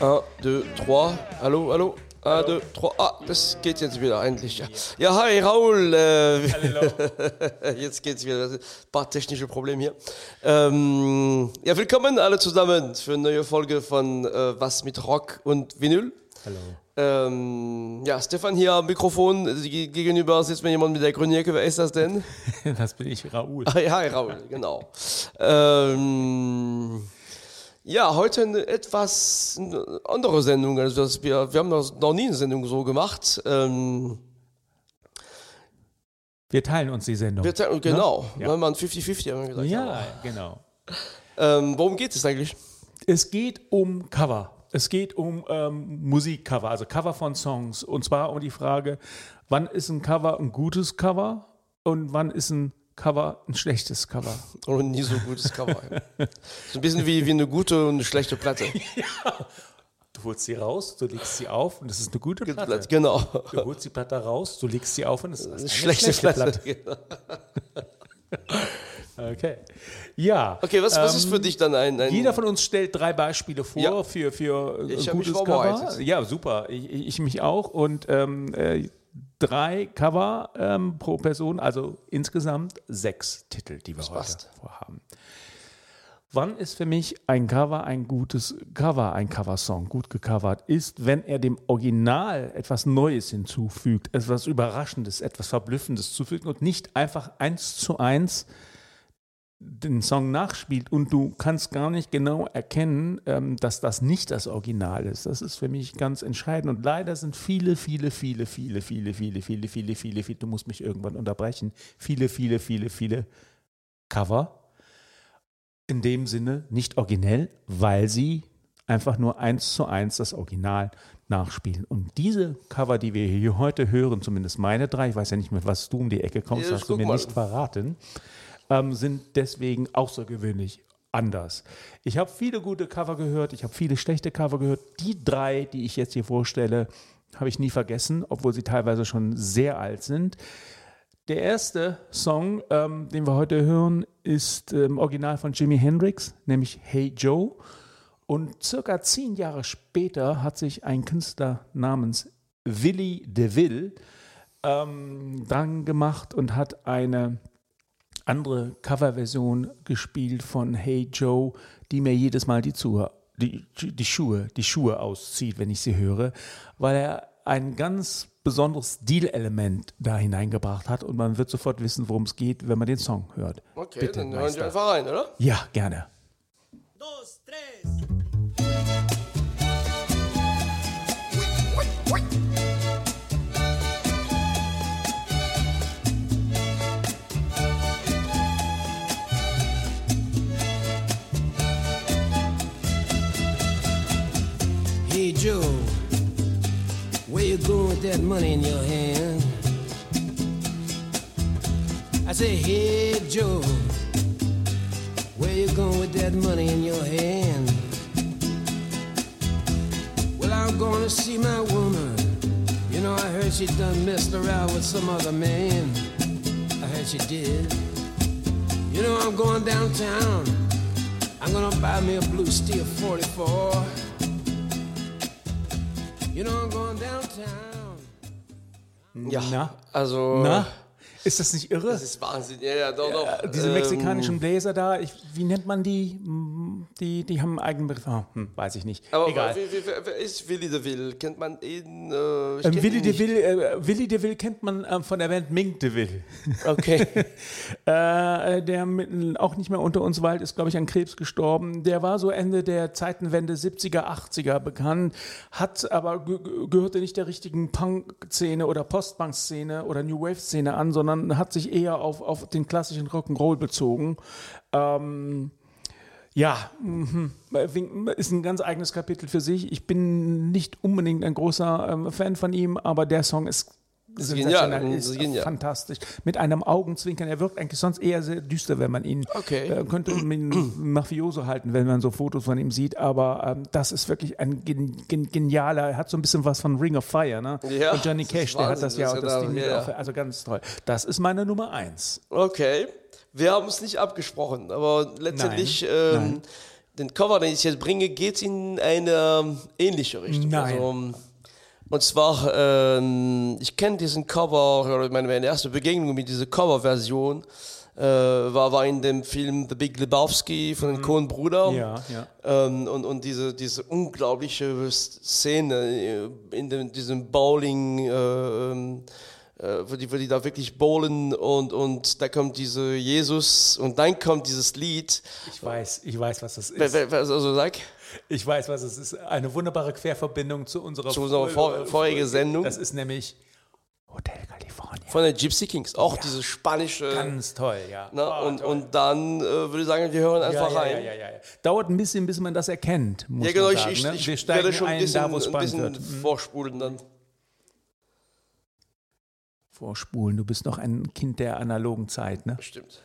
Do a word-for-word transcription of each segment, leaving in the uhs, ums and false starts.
eins, zwei, drei. Hallo, hallo. eins, zwei, drei. Ah, das geht jetzt wieder eigentlich. Ja, ja hi Raoul. Äh, Hallo. Jetzt geht's wieder. Ein paar technische Probleme hier. Ähm, ja, willkommen alle zusammen für eine neue Folge von äh, Was mit Rock und Vinyl. Hallo. Ähm, ja, Stefan hier am Mikrofon. Gegenüber sitzt mir jemand mit der grünen Jacke. Wer ist das denn? Das bin ich, Raoul. Hi, hi Raoul, genau. Ähm, ja, heute eine etwas andere Sendung. Also das, wir, wir haben das noch nie eine Sendung so gemacht. Ähm, wir teilen uns die Sendung. wir teilen, genau, ja. Wenn man fünfzig fünfzig haben wir gesagt. Ja, aber. genau. Ähm, worum geht es eigentlich? Es geht um Cover. Es geht um ähm, Musikcover, also Cover von Songs. Und zwar um die Frage, wann ist ein Cover ein gutes Cover und wann ist ein Cover ein schlechtes Cover? Und nie so gutes Cover. So ein bisschen wie, wie eine gute und eine schlechte Platte. Ja. Du holst sie raus, du legst sie auf und es ist eine gute Platte. Platte. Genau. Du holst die Platte raus, du legst sie auf und es ist eine, eine schlechte, schlechte Platte. Platte. Genau. Okay. Ja. Okay, was, was ist für dich dann ein, ein... Jeder von uns stellt drei Beispiele vor ja. für, für ein ich gutes mich Cover. Ja, super. Ich, ich mich auch. Und ähm, äh, drei Cover ähm, pro Person, also insgesamt sechs Titel, die wir das heute passt. vorhaben. Wann ist für mich ein Cover ein gutes Cover, ein Coversong, gut gecovert ist, wenn er dem Original etwas Neues hinzufügt, etwas Überraschendes, etwas Verblüffendes zufügt und nicht einfach eins zu eins den Song nachspielt und du kannst gar nicht genau erkennen, ähm, dass das nicht das Original ist. Das ist für mich ganz entscheidend und leider sind viele, viele, viele, viele, viele, viele, viele, viele, viele, viele, du musst mich irgendwann unterbrechen, viele, viele, viele, viele Cover in dem Sinne nicht originell, weil sie einfach nur eins zu eins das Original nachspielen. Und diese Cover, die wir hier heute hören, zumindest meine drei, ich weiß ja nicht, mit was du um die Ecke kommst, ja, hast du mir mal. nicht verraten, ähm, sind deswegen außergewöhnlich anders. Ich habe viele gute Cover gehört, ich habe viele schlechte Cover gehört. Die drei, die ich jetzt hier vorstelle, habe ich nie vergessen, obwohl sie teilweise schon sehr alt sind. Der erste Song, ähm, den wir heute hören, ist im ähm, Original von Jimi Hendrix, nämlich Hey Joe. Und circa zehn Jahre später hat sich ein Künstler namens Willy DeVille ähm, dran gemacht und hat eine andere Coverversion gespielt von Hey Joe, die mir jedes Mal die, Zuh- die, die, Schuhe, die Schuhe auszieht, wenn ich sie höre, weil er ein ganz besonderes Stilelement da hineingebracht hat und man wird sofort wissen, worum es geht, wenn man den Song hört. Okay, Bitte, dann hören Meister. wir einfach rein, oder? Ja, gerne. Dos, tres. Hey Joe, where you going with that money in your hand? I say, hey Joe, where you going with that money in your hand? Well, I'm going to see my woman. You know, I heard she done messed around with some other man. I heard she did. You know, I'm going downtown. I'm going to buy me a blue steel forty-four. You know I'm going downtown. Ja, Na? also... Na? Ist das nicht irre? Das ist Wahnsinn, ja, ja, doch, doch. Ja, diese ähm, mexikanischen Bläser da, ich, wie nennt man die? Die, die haben einen eigenen Begriff. Oh, hm, weiß ich nicht. Aber Egal. Wer, wer, wer ist Willy DeVille? Kennt man ihn? Äh, ich Ähm, kenn Willy ihn nicht. DeVille, äh, Willy DeVille kennt man ähm, von der Band Mink DeVille. Okay. äh, der mit, auch nicht mehr unter uns weilt, ist, glaube ich, an Krebs gestorben. Der war so Ende der Zeitenwende siebziger, achtziger bekannt, hat aber ge- gehörte nicht der richtigen Punk-Szene oder Post-Punk-Szene oder New Wave-Szene an, sondern hat sich eher auf, auf den klassischen Rock'n'Roll bezogen. Ähm, Ja, ist ein ganz eigenes Kapitel für sich. Ich bin nicht unbedingt ein großer ähm, Fan von ihm, aber der Song ist sensationell, genial, ist genial. fantastisch. Mit einem Augenzwinkern. Er wirkt eigentlich sonst eher sehr düster, wenn man ihn Okay. äh, könnte einen Mafioso halten, wenn man so Fotos von ihm sieht. Aber ähm, das ist wirklich ein gen, gen, genialer. Er hat so ein bisschen was von Ring of Fire, ne? Ja, von Johnny das ist Cash. Der hat das Wahnsinn, ja das auch. Das ist Ding ja, mit ja. auf, also ganz toll. Das ist meine Nummer eins. Okay. Wir haben es nicht abgesprochen, aber letztendlich Nein, ähm, nein. den Cover, den ich jetzt bringe, geht in eine ähnliche Richtung. Nein. Also, und zwar, ähm, ich kenne diesen Cover, oder meine, meine erste Begegnung mit dieser Coverversion äh, war, war in dem Film The Big Lebowski von den mhm. Coen-Brüdern. Ja, ja. Ähm, und und diese, diese unglaubliche Szene in dem, diesem Bowling, äh, äh, wo, die, wo die da wirklich bowlen und, und da kommt diese Jesus und dann kommt dieses Lied. Ich weiß, ich weiß, was das ist. Also sag. Ich weiß, was es ist. Eine wunderbare Querverbindung zu unserer, zu unserer vor, vorigen Sendung. Das ist nämlich Hotel California. Von den Gypsy Kings. Auch ja. diese spanische. Ganz toll, ja. Ne? Oh, und, toll. und dann äh, würde ich sagen, wir hören einfach ja, ja, rein. Ja, ja, ja. Dauert ein bisschen, bis man das erkennt. Muss ja, genau. man sagen, ich, ne? ich, wir ich steigen werde schon ein ein, bisschen, da, wo es ein spannend bisschen wird. Mhm. vorspulen dann. Vorspulen. Du bist noch ein Kind der analogen Zeit, ne? Stimmt.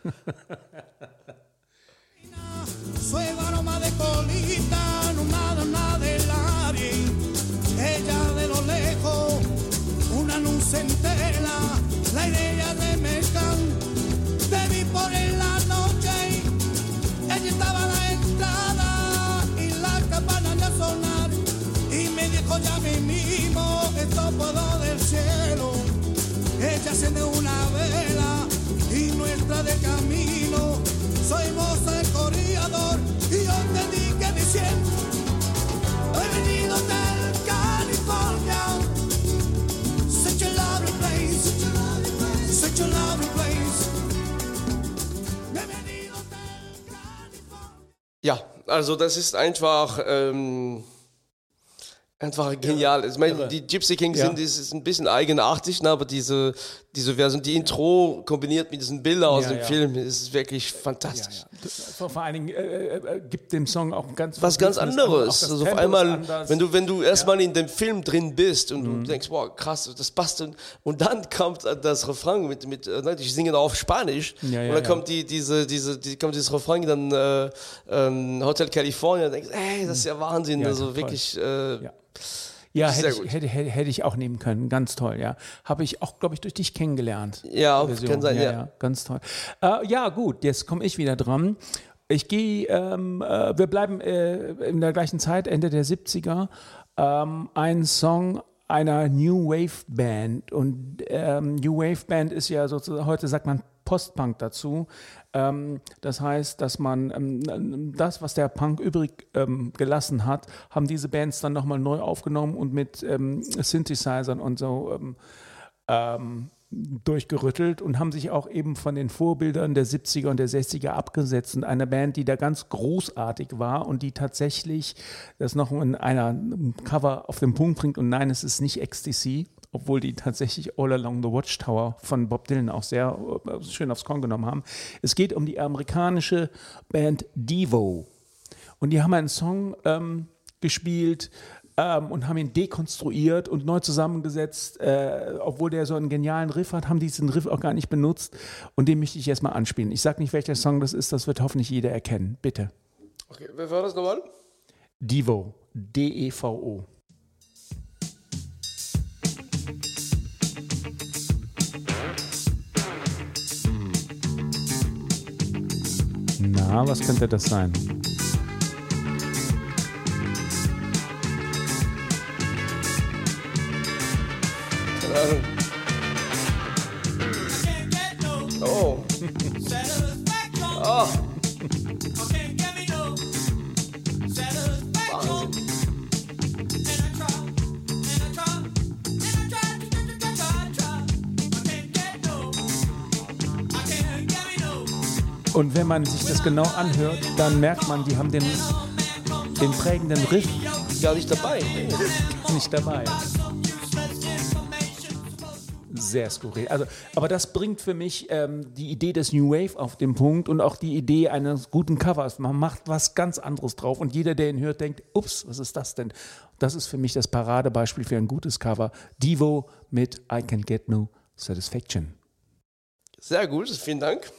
Suave aroma de colita, no nada, nada de nadie. Ella de lo lejos, una luz entera, la idea de mezcal. Te vi por en la noche, ella estaba a la entrada y la campana de sonar. Y me dijo ya mismo, esto puedo del cielo. Ella enciende una vela y nuestra de camino. Soy voz del corredor y yo te dije diciendo, he venido del California, such a lovely place, such a lovely place. He venido del California. Ja, also das ist einfach ähm, einfach genial. Ich meine, die Gypsy Kings ja. sind das ist ein bisschen eigenartig, ne? Aber diese diese Version, die Intro kombiniert mit diesen Bildern aus Ja, dem ja. Film, ist wirklich fantastisch. Ja, ja. Vor allen Dingen äh, äh, gibt dem Song auch ganz Was ganz anderes. Also auf einmal, wenn du, wenn du erstmal ja. in dem Film drin bist und Mhm. du denkst, wow, krass, das passt. Und, und dann kommt das Refrain mit, mit ne, die singen auf Spanisch. Ja, ja, und dann ja. kommt die, diese, diese, die, kommt dieses Refrain, dann äh, ähm, Hotel California, und denkst, ey, das ist ja Wahnsinn. Ja, also toll. wirklich. Äh, Ja. Ja, Sehr hätte ich, hätte, hätte, hätte ich auch nehmen können. Ganz toll, ja. Habe ich auch, glaube ich, durch dich kennengelernt. Ja, die Version. kann sein, ja. ja. Ganz toll. Äh, ja, gut, jetzt komme ich wieder dran. Ich gehe, ähm, äh, wir bleiben äh, in der gleichen Zeit, Ende der siebziger. Ähm, ein Song einer New Wave Band. Und ähm, New Wave Band ist ja sozusagen, heute sagt man Post-Punk dazu. Ähm, das heißt, dass man ähm, das, was der Punk übrig ähm, gelassen hat, haben diese Bands dann nochmal neu aufgenommen und mit ähm, Synthesizern und so ähm, ähm, durchgerüttelt und haben sich auch eben von den Vorbildern der siebziger und der sechziger abgesetzt. Und eine Band, die da ganz großartig war und die tatsächlich das noch in einer Cover auf den Punkt bringt. Und nein, es ist nicht Ecstasy, obwohl die tatsächlich All Along the Watchtower von Bob Dylan auch sehr äh, schön aufs Korn genommen haben. Es geht um die amerikanische Band Devo. Und die haben einen Song ähm, gespielt ähm, und haben ihn dekonstruiert und neu zusammengesetzt. Äh, obwohl der so einen genialen Riff hat, haben die diesen Riff auch gar nicht benutzt. Und den möchte ich jetzt mal anspielen. Ich sage nicht, welcher Song das ist, das wird hoffentlich jeder erkennen. Bitte. Okay, wer war das nochmal? Devo. D E V O. Na, was könnte das sein? Keine Ahnung. Oh. Ah. Und wenn man sich das genau anhört, dann merkt man, die haben den, den prägenden Riff Gar nicht dabei. nicht dabei. Sehr skurril. Also, aber das bringt für mich ähm, die Idee des New Wave auf den Punkt und auch die Idee eines guten Covers. Man macht was ganz anderes drauf und jeder, der ihn hört, denkt, ups, was ist das denn? Das ist für mich das Paradebeispiel für ein gutes Cover. Devo mit I Can Get No Satisfaction. Sehr gut, vielen Dank.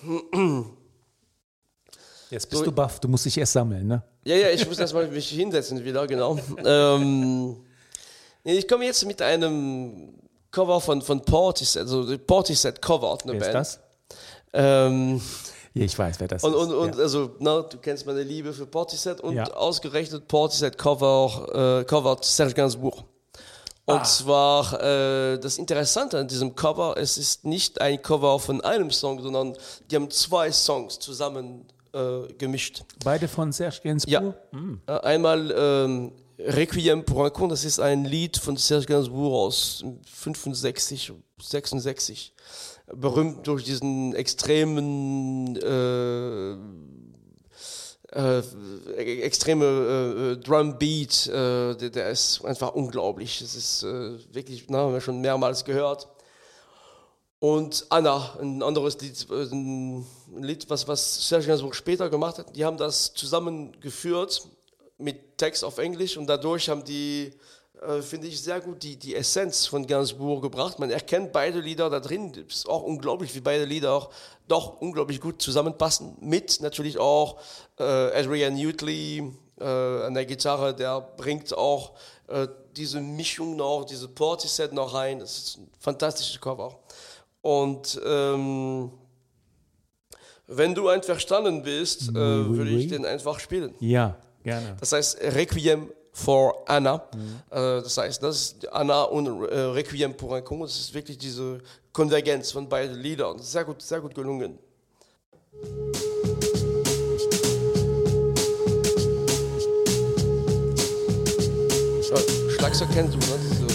Jetzt bist du baff, du musst dich erst sammeln, ne? Ja, ja, ich muss erstmal mich hinsetzen wieder, genau. ähm, ich komme jetzt mit einem Cover von, von Portishead, also Portishead covert eine Wer Band. ist das? Ähm, Ich weiß, wer das und, ist. Und, und ja. also, na, du kennst meine Liebe für Portishead und Ja. ausgerechnet Portishead cover, äh, covert Serge Gainsbourg. Und Ah. zwar, äh, das Interessante an diesem Cover, es ist nicht ein Cover von einem Song, sondern die haben zwei Songs zusammen äh, gemischt. Beide von Serge Gainsbourg? Ja. Mhm. Äh, einmal ähm, Requiem pour un con, das ist ein Lied von Serge Gainsbourg aus fünfundsechzig, sechsundsechzig. Berühmt durch diesen extremen äh, Äh, extreme äh, Drumbeat, äh, der, der ist einfach unglaublich. Das ist äh, wirklich, na, haben wir schon mehrmals gehört. Und Anna, ein anderes Lied, äh, ein Lied, was, was Serge Gainsbourg später gemacht hat, die haben das zusammengeführt mit Text auf Englisch und dadurch haben die, äh, finde ich, sehr gut die, die Essenz von Gainsbourg gebracht. Man erkennt beide Lieder da drin. Es ist auch unglaublich, wie beide Lieder auch doch unglaublich gut zusammenpassen. Mit natürlich auch äh, Adrian Utley äh, an der Gitarre, der bringt auch äh, diese Mischung noch, diese Portishead noch rein. Das ist ein fantastisches Cover. Und ähm, wenn du einverstanden bist, äh, würde ich den einfach spielen. Ja, gerne. Das heißt Requiem for Anna. Mhm. Äh, das heißt, das ist Anna und äh, Requiem pour un con. Das ist wirklich diese Konvergenz von beiden Liedern. Sehr gut, sehr gut gelungen. Ja, Schlagzeug kennst du, ne? Diese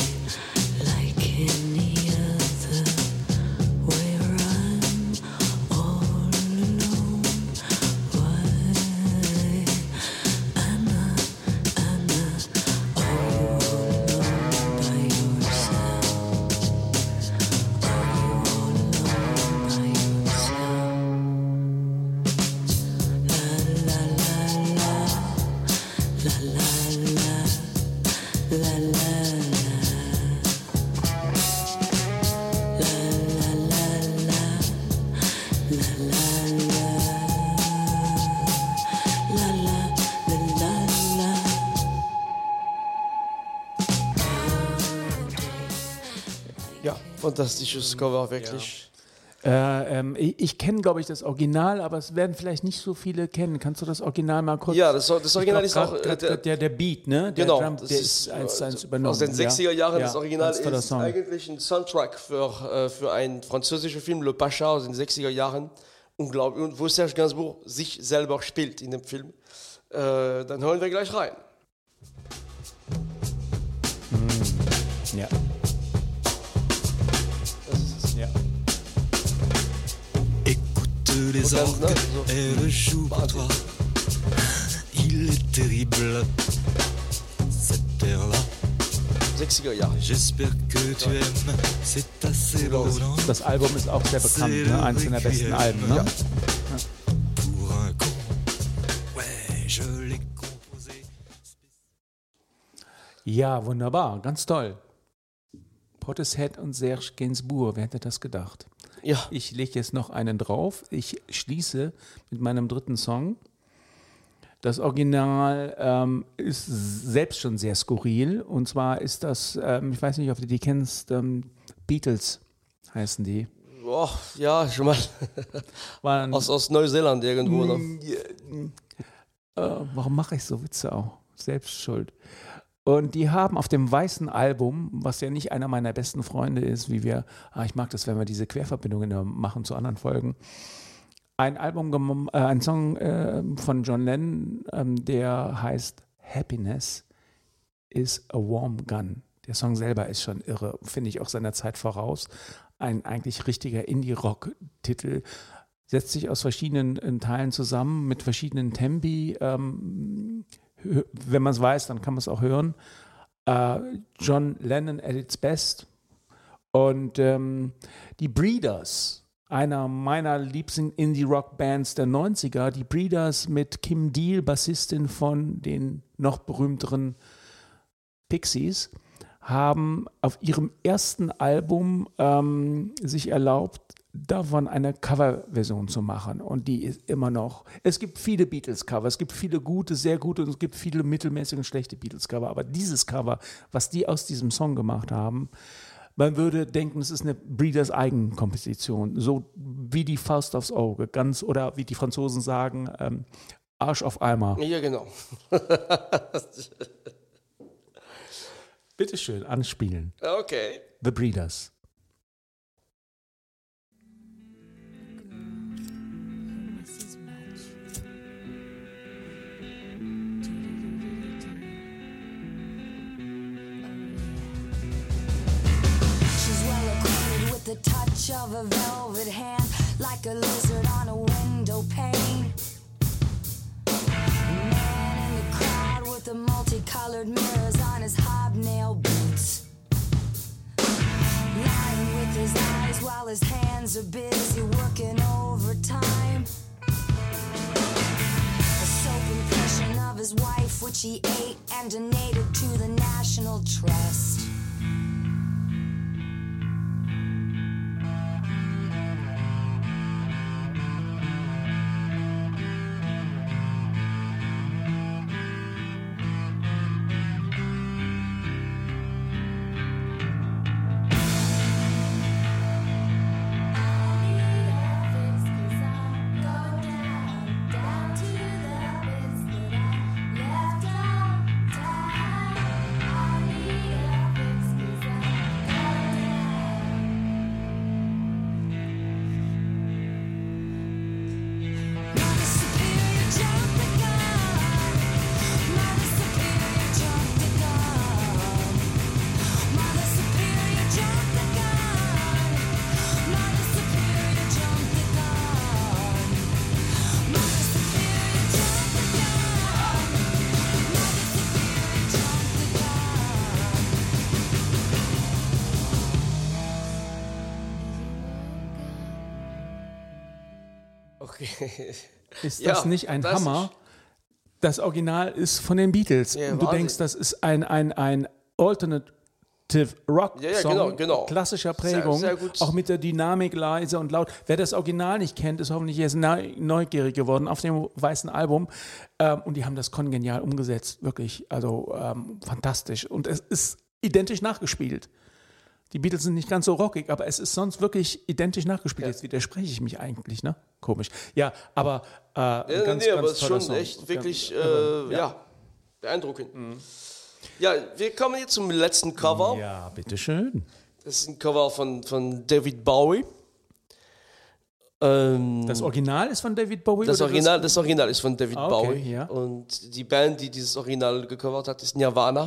ja, fantastisches Cover, wirklich. Äh, ähm, ich ich kenne, glaube ich, das Original, aber es werden vielleicht nicht so viele kennen. Kannst du das Original mal kurz? Ja, das, das Original ich glaub, ist auch... grad, äh, grad, der, der Beat, ne? Der genau, Drum, das der ist ist eins zu eins äh, übernommen. aus den sechziger Jahren. Ja. Das Original Ganz toller ist Song. eigentlich ein Soundtrack für, äh, für einen französischen Film, Le Pacha aus den sechziger Jahren. Unglaublich. Und wo Serge Gainsbourg sich selber spielt in dem Film. Äh, dann hören wir gleich rein. Mhm. Ja. Das ist es. Ja. Les orgues, elle joue pour toi. Il est terrible, cette terre-là. sechziger Jahre. J'espère que tu aimes, c'est assez beau, non? Das Album ist auch sehr bekannt, ne? Eins der besten Alben, ne? Ja. Pour un con, ouais, je l'ai composé. Ja, wunderbar, ganz toll. Portishead und Serge Gainsbourg, wer hätte das gedacht? Ja. Ich lege jetzt noch einen drauf. Ich schließe mit meinem dritten Song. Das Original ähm, ist selbst schon sehr skurril. Und zwar ist das, ähm, ich weiß nicht, ob du die kennst, ähm, Beatles heißen die. Oh, ja, schon mal. Waren, aus, aus Neuseeland irgendwo. Oder? Äh, warum mache ich so Witze auch? Selbst schuld. Und die haben auf dem weißen Album, was ja nicht einer meiner besten Freunde ist, wie wir, ah, ich mag das, wenn wir diese Querverbindungen machen zu anderen Folgen, ein Album, äh, ein Song äh, von John Lennon, ähm, der heißt Happiness is a Warm Gun. Der Song selber ist schon irre, finde ich auch seiner Zeit voraus. Ein eigentlich richtiger Indie-Rock-Titel. Setzt sich aus verschiedenen äh, Teilen zusammen, mit verschiedenen Tempi. Ähm, wenn man es weiß, dann kann man es auch hören. Uh, John Lennon at its best. Und ähm, die Breeders, einer meiner liebsten Indie-Rock-Bands der neunziger, die Breeders mit Kim Deal, Bassistin von den noch berühmteren Pixies, haben auf ihrem ersten Album ähm, sich erlaubt, davon eine Coverversion zu machen. Und die ist immer noch, es gibt viele Beatles-Cover, es gibt viele gute, sehr gute und es gibt viele mittelmäßige und schlechte Beatles-Cover. Aber dieses Cover, was die aus diesem Song gemacht haben, Man würde denken, es ist eine Breeders Eigenkomposition, so wie die Faust aufs Auge, ganz oder wie die Franzosen sagen, ähm, Arsch auf Eimer. Ja, genau. Bitteschön, anspielen. Okay. The Breeders. The touch of a velvet hand, like a lizard on a window pane. Man in the crowd with the multicolored mirrors on his hobnail boots, lying with his eyes while his hands are busy working overtime. A soap impression of his wife, which he ate and donated to the National Trust. Okay. Ist das Ja, nicht ein das Hammer? Das Original ist von den Beatles. Ja, und du Wahnsinn. denkst, das ist ein, ein, ein Alternative Rock Ja, ja, Song genau, genau. klassischer Prägung, Sehr, sehr gut. auch mit der Dynamik leise und laut. Wer das Original nicht kennt, ist hoffentlich jetzt neu- neugierig geworden auf dem weißen Album. Ähm, und die haben das kongenial umgesetzt, wirklich, also ähm, fantastisch. Und es ist identisch nachgespielt. Die Beatles sind nicht ganz so rockig, aber es ist sonst wirklich identisch nachgespielt. Ja. Jetzt widerspreche ich mich eigentlich, ne? Komisch. Ja, aber äh, ein Ja, ganz, nee, ganz aber es ist toller schon Song. echt wirklich Ja. äh, ja. Ja. beeindruckend. Ja, wir kommen jetzt zum letzten Cover. Ja, bitteschön. Das ist ein Cover von, von David Bowie. Ähm, Das Original ist von David Bowie? das, oder Original, das Original ist von David Ah, okay, Bowie. ja. Und die Band, die dieses Original gecovert hat, ist Nirvana.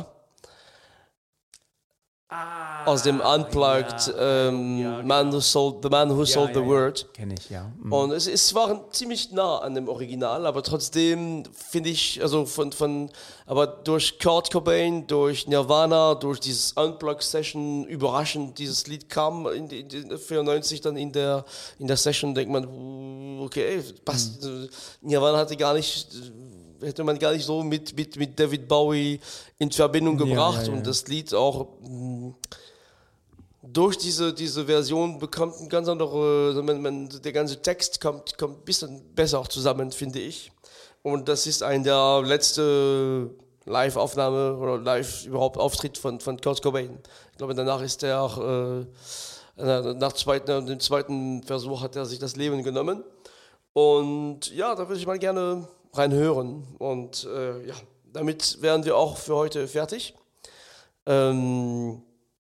Ah, Aus dem Unplugged ja, ähm, ja, genau. Man Who Sold, The Man Who Sold the Word. Kenne ich, ja. Mhm. Und es, es war ziemlich nah an dem Original, aber trotzdem finde ich, also von, von, aber durch Kurt Cobain, durch Nirvana, durch dieses Unplugged-Session, überraschend dieses Lied kam in, die- in die vierundneunzig dann in der, in der Session, denkt man, uh, okay, passt. Mhm. Nirvana hatte gar nicht, hätte man gar nicht so mit, mit, mit David Bowie in Verbindung Ja, gebracht ja, ja. und das Lied auch mh, durch diese, diese Version bekommt ein ganz andere, man, man, der ganze Text kommt, kommt ein bisschen besser auch zusammen, finde ich. Und das ist ein der letzte Live-Aufnahme oder live überhaupt Auftritt von, von Kurt Cobain. Ich glaube, danach ist er auch, äh, nach zweiten, dem zweiten Versuch hat er sich das Leben genommen. Und ja, da würde ich mal gerne reinhören. Und äh, ja, damit wären wir auch für heute fertig. Ähm,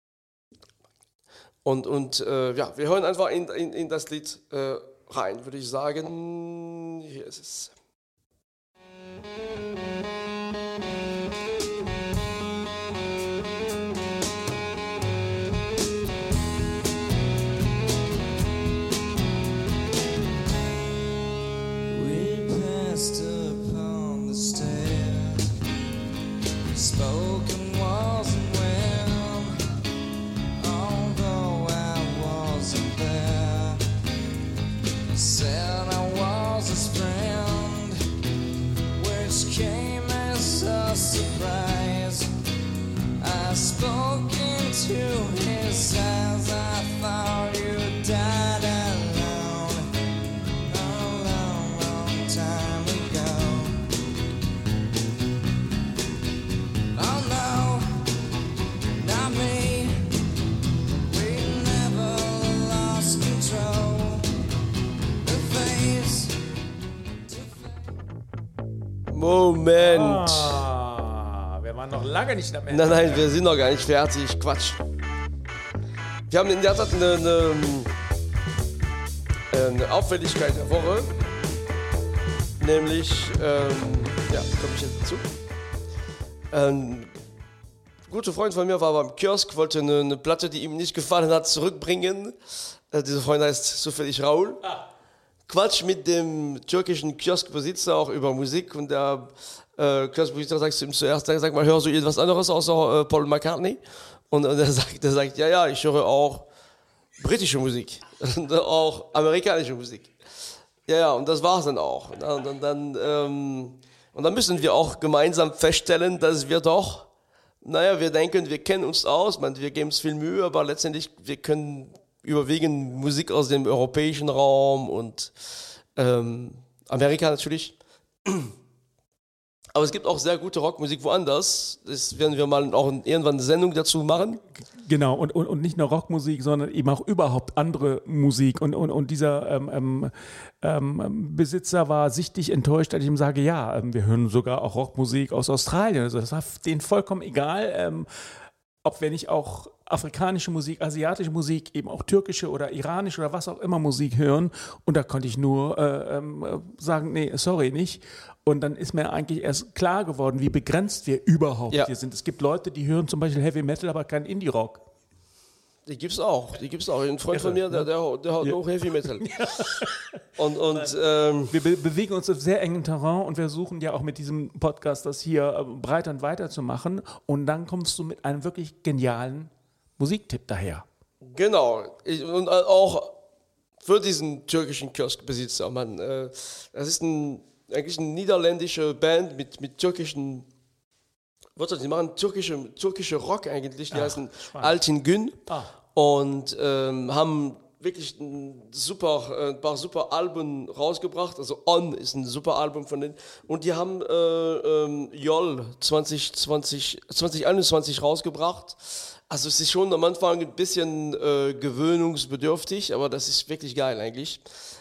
Und, und äh, ja, wir hören einfach in, in, in das Lied äh, rein, würde ich sagen. Hier ist es. We passed upon the stair, spoken wasn't well, although I wasn't there. Said I was his friend, which came as a surprise. I spoke into his eyes, I thought you died alone a long, long time ago. Oh no, not me. Moment. Ah, wir waren noch lange nicht am Ende. Nein, nein, wir sind noch gar nicht fertig. Quatsch. Wir haben in der Tat eine, eine, eine Auffälligkeit der Woche. Nämlich, ähm, ja, komme ich jetzt dazu. Ein guter Freund von mir war beim Kiosk, wollte eine, eine Platte, die ihm nicht gefallen hat, zurückbringen. Äh, dieser Freund heißt zufällig Raoul. Ah. Quatsch mit dem türkischen Kioskbesitzer auch über Musik und der äh, Kioskbesitzer sagt ihm zuerst, sag mal, hörst du irgendwas anderes außer äh, Paul McCartney? Und, und er sagt, der sagt, ja, ja, ich höre auch britische Musik und auch amerikanische Musik. Ja, ja, und das war's dann auch. Und dann, dann, dann, ähm, und dann müssen wir auch gemeinsam feststellen, dass wir doch, naja, wir denken, wir kennen uns aus, man, wir geben uns viel Mühe, aber letztendlich, wir können überwiegend Musik aus dem europäischen Raum und ähm, Amerika natürlich. Aber es gibt auch sehr gute Rockmusik woanders. Das werden wir mal auch irgendwann eine Sendung dazu machen. Genau, und, und, und nicht nur Rockmusik, sondern eben auch überhaupt andere Musik. Und, und, und dieser ähm, ähm, Besitzer war sichtlich enttäuscht, als ich ihm sage, ja, wir hören sogar auch Rockmusik aus Australien. Also das war denen vollkommen egal, ähm, ob wir nicht auch afrikanische Musik, asiatische Musik, eben auch türkische oder iranische oder was auch immer Musik hören. Und da konnte ich nur äh, äh, sagen, nee, sorry, nicht. Und dann ist mir eigentlich erst klar geworden, wie begrenzt wir überhaupt ja. hier sind. Es gibt Leute, die hören zum Beispiel Heavy Metal, aber kein Indie-Rock. Die gibt's auch, die gibt's auch. Ein Freund von mir, der, der, der hat ja. auch Heavy Metal. Ja. Und, und, ähm, wir be- bewegen uns auf sehr engem Terrain und wir versuchen ja auch mit diesem Podcast das hier breiter und weiter zu machen. Und dann kommst du mit einem wirklich genialen Musiktipp daher. Genau. Ich, und auch für diesen türkischen Kioskbesitzer. Man, äh, das ist ein, eigentlich eine niederländische Band mit, mit türkischen Wörtern. Die machen türkische, türkische Rock eigentlich. Die Ach, heißen Altin Gün. Ah. Und ähm, haben wirklich ein, super, ein paar super Alben rausgebracht. Also On ist ein super Album von denen. Und die haben äh, ähm, Jol zwanzig zwanzig, zwanzig einundzwanzig rausgebracht. Also es ist schon am Anfang ein bisschen äh, gewöhnungsbedürftig, aber das ist wirklich geil eigentlich.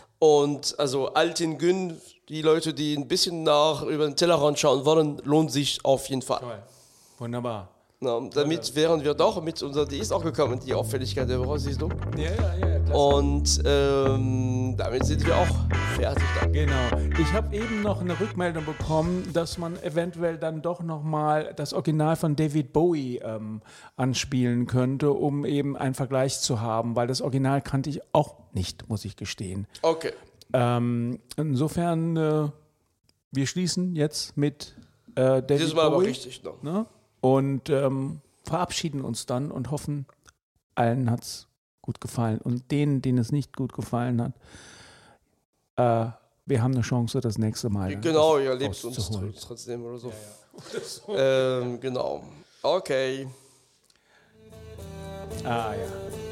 Und also Altin Gün, die Leute, die ein bisschen nach über den Tellerrand schauen wollen, lohnt sich auf jeden Fall. Toll. Wunderbar. Na, damit wären wir doch mit unserer, die ist auch gekommen, die Auffälligkeit der Woche, siehst du? Ja, ja, ja. Klasse. Und ähm, damit sind wir auch fertig dann. Genau. Ich habe eben noch eine Rückmeldung bekommen, dass man eventuell dann doch nochmal das Original von David Bowie ähm, anspielen könnte, um eben einen Vergleich zu haben, weil das Original kannte ich auch nicht, muss ich gestehen. Okay. Ähm, insofern, äh, wir schließen jetzt mit äh, David Dieses Mal Bowie. aber richtig noch. Ne? Und ähm, verabschieden uns dann und hoffen, allen hat es gut gefallen. Und denen, denen es nicht gut gefallen hat, äh, wir haben eine Chance, das nächste Mal. Genau, ihr lebt uns trotzdem oder so. Ja, ja. ähm, genau. Okay. Ah, ja.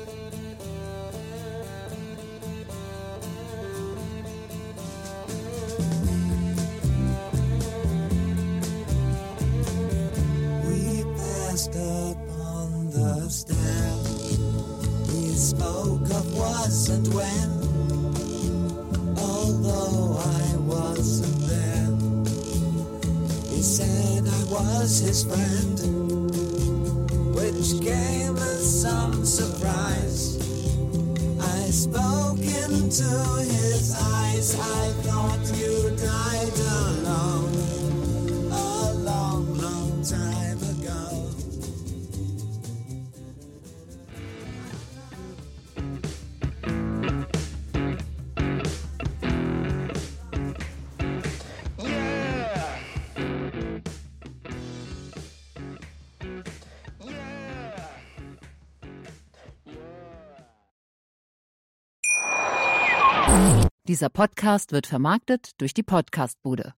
Up on the stair, we spoke of was and when, although I wasn't there. He said I was his friend, which came as some surprise. I spoke into his eyes, I thought you died alone, a long, long time ago. Dieser Podcast wird vermarktet durch die Podcastbude.